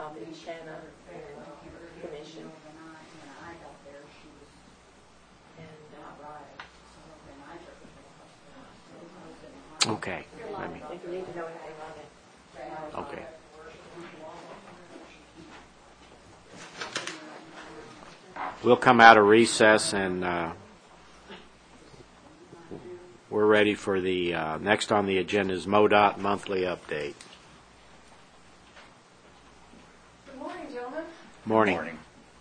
called the Shanna Commission. Okay. If you need to know anything on it. Okay. We'll come out of recess and we're ready for the next on the agenda is MoDOT monthly update. Good morning, gentlemen. Morning.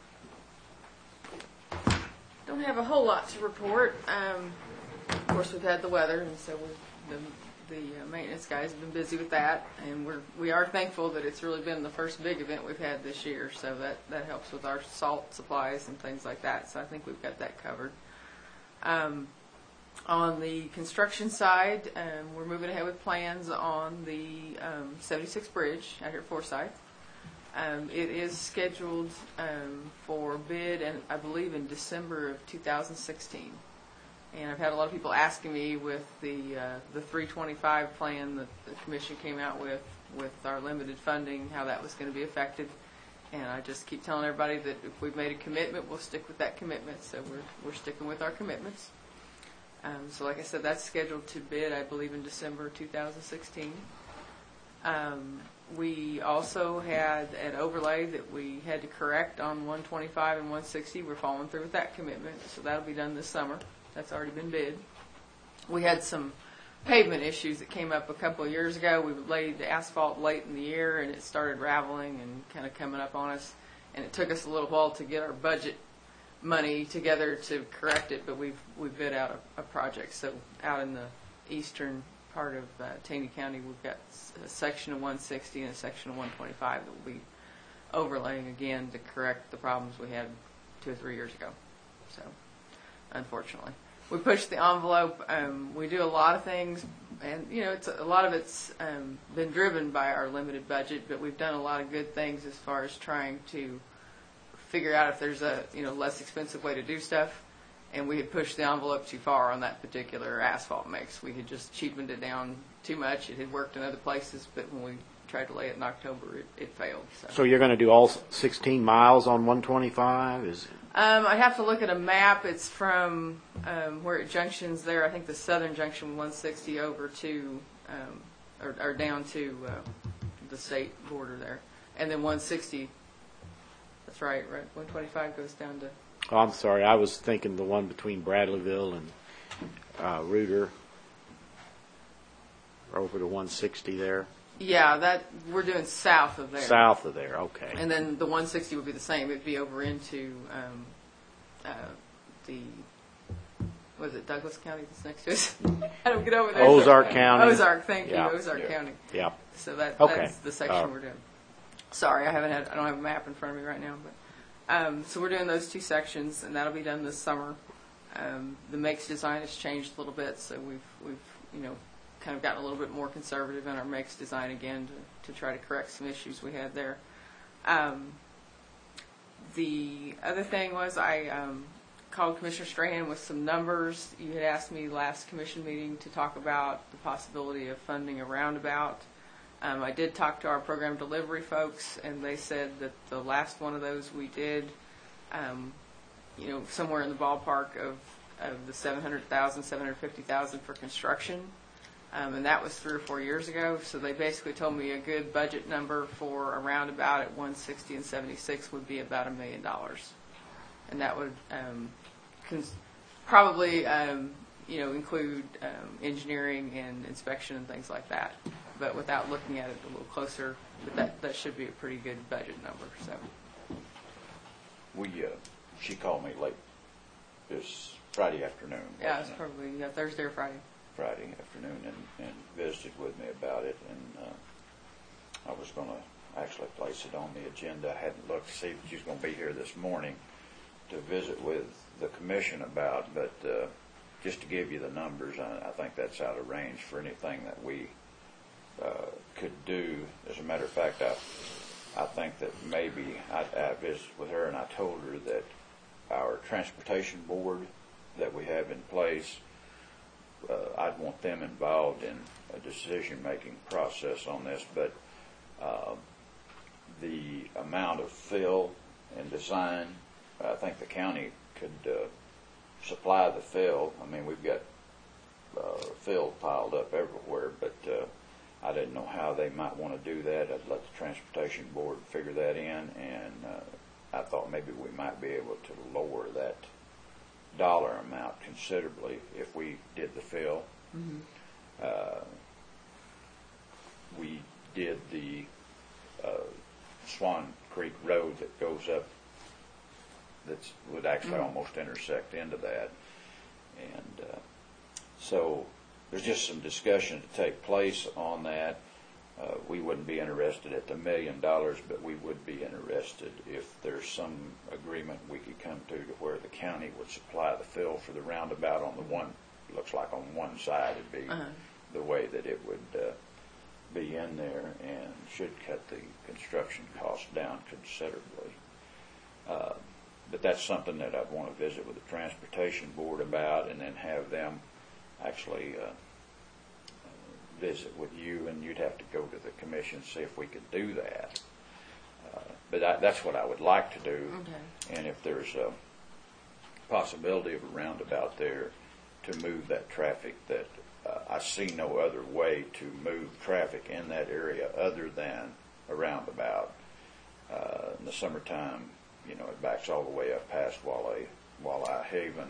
Don't have a whole lot to report. Of course, we've had the weather, and so the maintenance guys have been busy with that, and we are thankful that it's really been the first big event we've had this year, so that helps with our salt supplies and things like that, so I think we've got that covered. On the construction side, we're moving ahead with plans on the 76 bridge out here at Forsyth. It is scheduled for bid, and I believe in December of 2016. And I've had a lot of people asking me with the 325 plan that the commission came out with our limited funding, how that was going to be affected. And I just keep telling everybody that if we've made a commitment, we'll stick with that commitment. So we're sticking with our commitments. So like I said, that's scheduled to bid, I believe, in December 2016. We also had an overlay that we had to correct on 125 and 160. We're following through with that commitment, so that'll be done this summer. That's already been bid. We had some pavement issues that came up a couple of years ago. We laid the asphalt late in the year, and it started raveling and kind of coming up on us. And it took us a little while to get our budget money together to correct it, but we've bid out a project. So out in the eastern part of Taney County, we've got a section of 160 and a section of 125 that we'll be overlaying again to correct the problems we had 2 or 3 years ago. So, unfortunately, we pushed the envelope. We do a lot of things, and a lot of it's been driven by our limited budget. But we've done a lot of good things as far as trying to figure out if there's a less expensive way to do stuff. And we had pushed the envelope too far on that particular asphalt mix. We had just cheapened it down too much. It had worked in other places, but when we tried to lay it in October, it failed. So you're going to do all 16 miles on 125? I have to look at a map. It's from where it junctions there. I think the southern junction 160 over to, or down to the state border there. And then 160, that's right, 125 goes down to... Oh, I'm sorry. I was thinking the one between Bradleyville and Reuter, over to 160 there. Yeah, that we're doing south of there. South of there, okay. And then the 160 would be the same. It'd be over into was it Douglas County that's next to us? I don't get over there. Ozark County. Ozark, thank you, Ozark County. Yeah. So that's the section we're doing. Sorry, I don't have a map in front of me right now, but. So we're doing those 2 sections, and that'll be done this summer. The makes design has changed a little bit, so we've kind of gotten a little bit more conservative in our makes design again to try to correct some issues we had there. The other thing was I called Commissioner Strahan with some numbers. You had asked me last commission meeting to talk about the possibility of funding a roundabout. I did talk to our program delivery folks, and they said that the last one of those we did, somewhere in the ballpark of the $700,000, $750,000 for construction, and that was 3 or 4 years ago. So they basically told me a good budget number for a roundabout at 160 and 76 would be about $1 million, and that would probably include engineering and inspection and things like that. But without looking at it a little closer, but that should be a pretty good budget number. So she called me late this Friday afternoon. Yeah, it's probably Thursday or Friday. Friday afternoon, and visited with me about it, and I was going to actually place it on the agenda. I hadn't looked to see if she was going to be here this morning to visit with the commission about, but just to give you the numbers, I think that's out of range for anything that we could do. As a matter of fact, I think that maybe I visited with her and I told her that our transportation board that we have in place, I'd want them involved in a decision-making process on this. But the amount of fill and design, I think the county could supply the fill. I mean, we've got fill piled up everywhere, but I didn't know how they might want to do that. I'd let the transportation board figure that in, and I thought maybe we might be able to lower that dollar amount considerably if we did the fill. We did the Swan Creek Road that goes up, that would actually almost intersect into that. And so there's just some discussion to take place on that. We wouldn't be interested at the $1 million, but we would be interested if there's some agreement we could come to where the county would supply the fill for the roundabout on the one, looks like on one side it'd be the way that it would be in there, and should cut the construction cost down considerably. But that's something that I'd want to visit with the transportation board about, and then have them actually visit with you, and you'd have to go to the commission and see if we could do that. But that's what I would like to do. Okay. And if there's a possibility of a roundabout there to move that traffic, that I see no other way to move traffic in that area other than a roundabout. In the summertime, you know, it backs all the way up past Walleye Haven,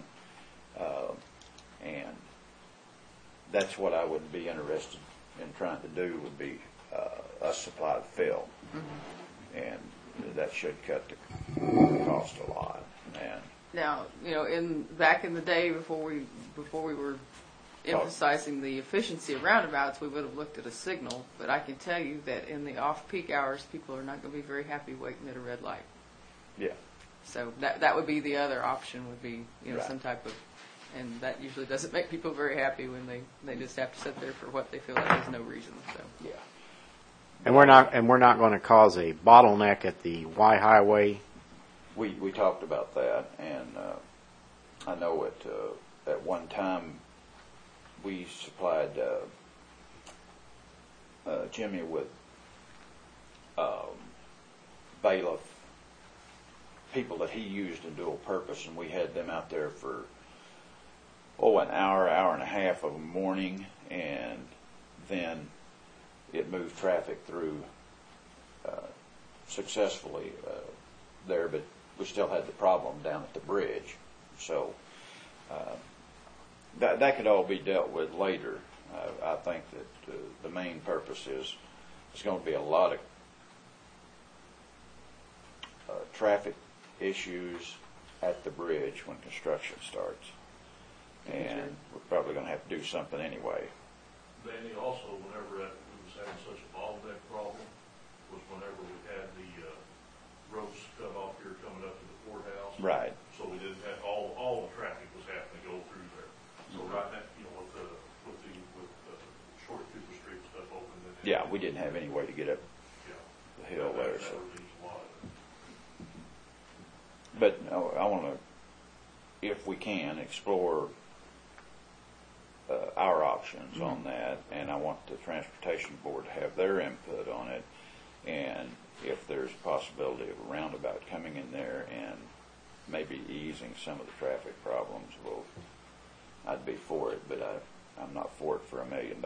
and that's what I would be interested in trying to do, would be us supply the fill, and that should cut the cost a lot. And now, you know, back in the day before we were emphasizing the efficiency of roundabouts, we would have looked at a signal. But I can tell you that in the off-peak hours, people are not going to be very happy waiting at a red light. Yeah. So that would be the other option, would be, you know, Right. some type of, and that usually doesn't make people very happy when they just have to sit there for what they feel like there's no reason. So Yeah. And we're not going to cause a bottleneck at the Y Highway. We talked about that, and I know at one time we supplied Jimmy with bailiff people that he used in dual purpose, and we had them out there for an hour and a half of a morning, and then it moved traffic through successfully there, but we still had the problem down at the bridge. So that could all be dealt with later. I think that the main purpose is there's going to be a lot of traffic issues at the bridge when construction starts, and we're probably going to have to do something anyway. Danny, also, whenever we was having such a bottleneck problem, was whenever we had the roads cut off here coming up to the courthouse. Right. So we didn't have all the traffic was having to go through there. So right now, you know, with Short Cooper Street and stuff open, then Yeah, we didn't have any way to get up yeah, the hill there. that So, relieves a lot of it. but no, I want to, if we can, explore our options on that, and I want the transportation board to have their input on it, and if there's a possibility of a roundabout coming in there and maybe easing some of the traffic problems, well, I'd be for it, but I'm not for it for $1 million.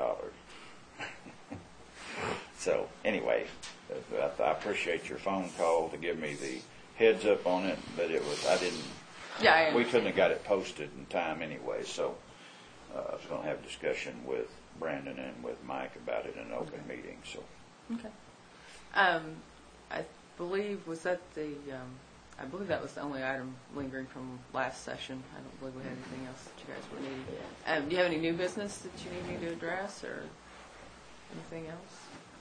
So anyway, I appreciate your phone call to give me the heads up on it, but we couldn't have got it posted in time anyway, so I was going to have a discussion with Brandon and with Mike about it in an open meeting. So okay. I believe I believe that was the only item lingering from last session. I don't believe we had anything else that you guys were needing. Do you have any new business that you need me to address, or anything else?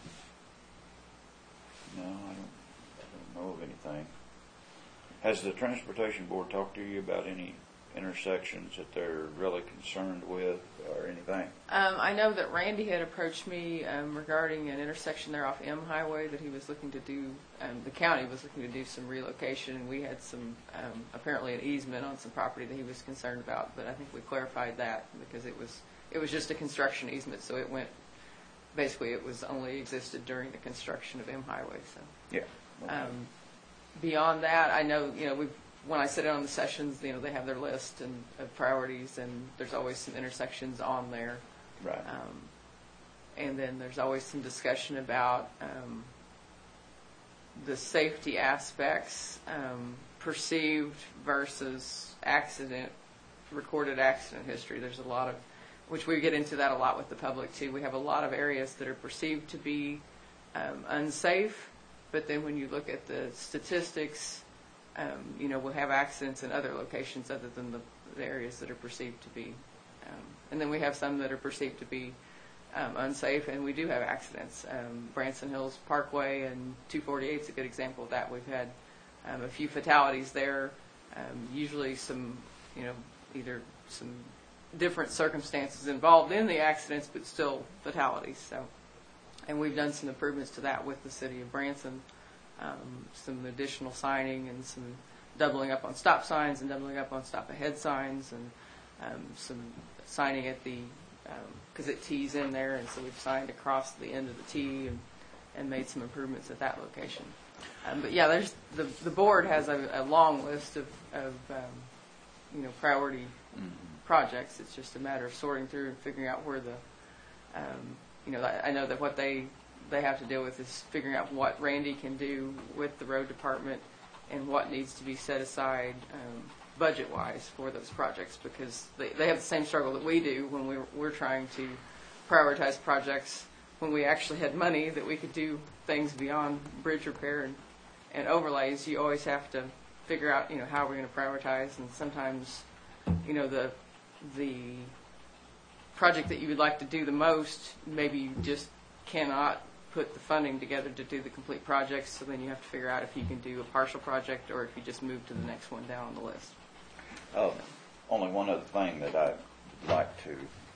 no, I don't know of anything. Has the transportation board talked to you about any intersections that they're really concerned with or anything? I know that Randy had approached me regarding an intersection there off M Highway that he was looking to do, the county was looking to do some relocation, and we had some, apparently an easement on some property that he was concerned about, but I think we clarified that because it was just a construction easement, so it was only existed during the construction of M Highway. So Yeah. Beyond that, I know, when I sit in on the sessions, they have their list of priorities, and there's always some intersections on there. Right. And then there's always some discussion about the safety aspects, perceived versus recorded accident history. There's a lot of, which we get into that a lot with the public too. We have a lot of areas that are perceived to be unsafe, but then when you look at the statistics, we'll have accidents in other locations other than the areas that are perceived to be. And then we have some that are perceived to be unsafe, and we do have accidents. Branson Hills Parkway and 248 is a good example of that. We've had a few fatalities there, usually some, either some different circumstances involved in the accidents, but still fatalities. So, and we've done some improvements to that with the city of Branson, some additional signing and some doubling up on stop signs and doubling up on stop ahead signs, and some signing at the, because it tees in there, and so we've signed across the end of the tee and made some improvements at that location. But yeah, there's the board has a long list of priority projects. It's just a matter of sorting through and figuring out where I know that what they have to deal with is figuring out what Randy can do with the road department and what needs to be set aside budget-wise for those projects, because they have the same struggle that we do when we're trying to prioritize projects when we actually had money that we could do things beyond bridge repair and overlays. You always have to figure out, how we're going to prioritize, and sometimes, the project that you would like to do the most, maybe you just cannot put the funding together to do the complete project, so then you have to figure out if you can do a partial project or if you just move to the next one down on the list. Only one other thing that I'd like to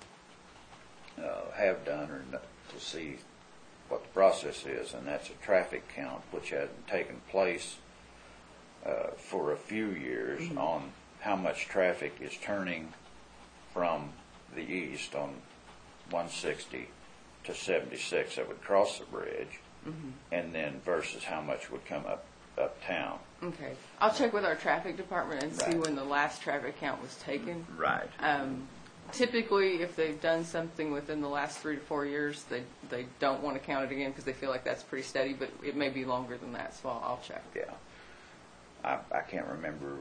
have done or to see what the process is, and that's a traffic count, which hadn't taken place for a few years on how much traffic is turning from the east on 160 to 76 that would cross the bridge, and then versus how much would come uptown. Okay. I'll check with our traffic department and see when the last traffic count was taken. Right. Typically, if they've done something within the last 3 to 4 years, they don't want to count it again because they feel like that's pretty steady, but it may be longer than that, so I'll check. Yeah. I can't remember.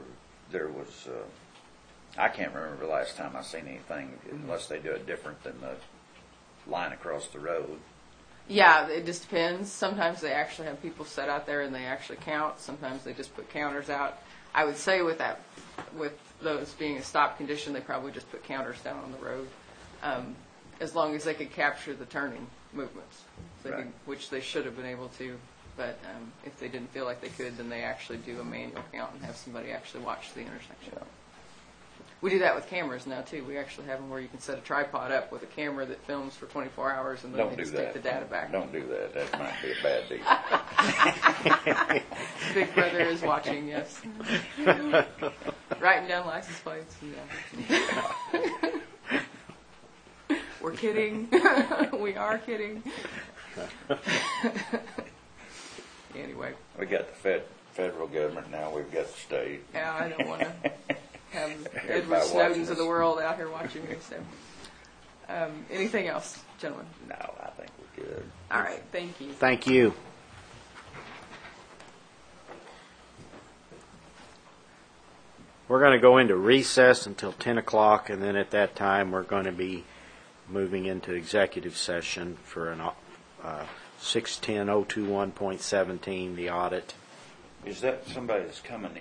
I can't remember the last time I seen anything, unless they do it different than the line across the road. Yeah, it just depends. Sometimes they actually have people set out there and they actually count. Sometimes they just put counters out. I would say with those being a stop condition, they probably just put counters down on the road, as long as they could capture the turning movements, which they should have been able to. But if they didn't feel like they could, then they actually do a manual count and have somebody actually watch the intersection. Yeah. We do that with cameras now, too. We actually have them where you can set a tripod up with a camera that films for 24 hours and then they just take the data back. Don't do that. That might be a bad deal. Big Brother is watching, yes. Writing down license plates. Yeah. We're kidding. We are kidding. Anyway. We got the federal government now. We've got the state. Yeah, I don't want to have Edward Snowdens of the world out here watching me. So, anything else, gentlemen? No, I think we're good. All right, thank you. Thank you. We're going to go into recess until 10 o'clock, and then at that time we're going to be moving into executive session for an 610-021.17, the audit. Is that somebody that's coming